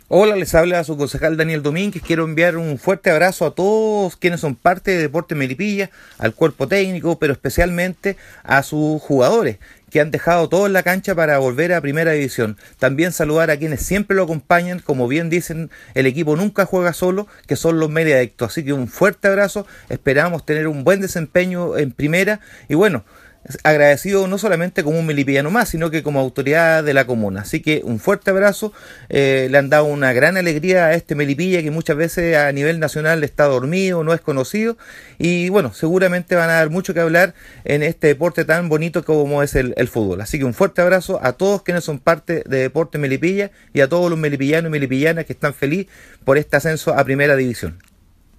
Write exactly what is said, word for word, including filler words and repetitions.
Hola, les habla su concejal Daniel Domínguez. Quiero enviar un fuerte abrazo a todos quienes son parte de Deportes Melipilla, al cuerpo técnico, pero especialmente a sus jugadores que han dejado todo en la cancha para volver a Primera División. También saludar a quienes siempre lo acompañan, como bien dicen, el equipo nunca juega solo, que son los media adictos. Así que un fuerte abrazo, esperamos tener un buen desempeño en Primera y bueno, agradecido no solamente como un melipillano más, sino que como autoridad de la comuna. Así que un fuerte abrazo, eh, le han dado una gran alegría a este Melipilla que muchas veces a nivel nacional está dormido, no es conocido, y bueno, seguramente van a dar mucho que hablar en este deporte tan bonito como es el, el fútbol. Así que un fuerte abrazo a todos quienes son parte de Deporte Melipilla y a todos los melipillanos y melipillanas que están felices por este ascenso a Primera División.